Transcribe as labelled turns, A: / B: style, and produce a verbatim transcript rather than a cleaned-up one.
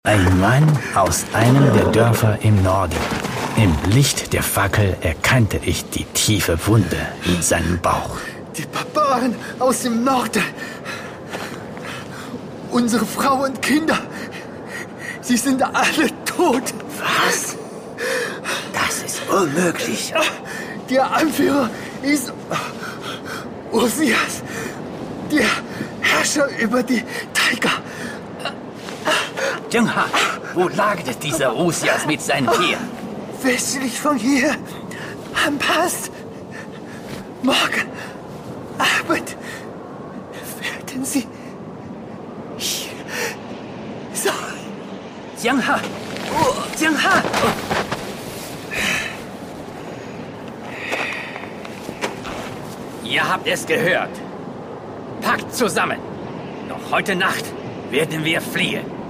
A: Ein Mann aus einem der Dörfer im Norden. Im Licht der Fackel erkannte ich die tiefe Wunde in seinem Bauch.
B: Die Barbaren aus dem Norden. Unsere Frau und Kinder. Sie sind alle tot.
A: Was? Das ist unmöglich.
B: Der Anführer ist Osias, der Herrscher über die Tiger.
A: Jungha, wo lagert dieser Osias mit seinen Tieren?
B: Westlich von hier, am Pass. Morgen Abend werden sie hier sein.
A: Jungha! Jungha! Ihr habt es gehört. Packt zusammen. Noch heute Nacht werden wir fliehen.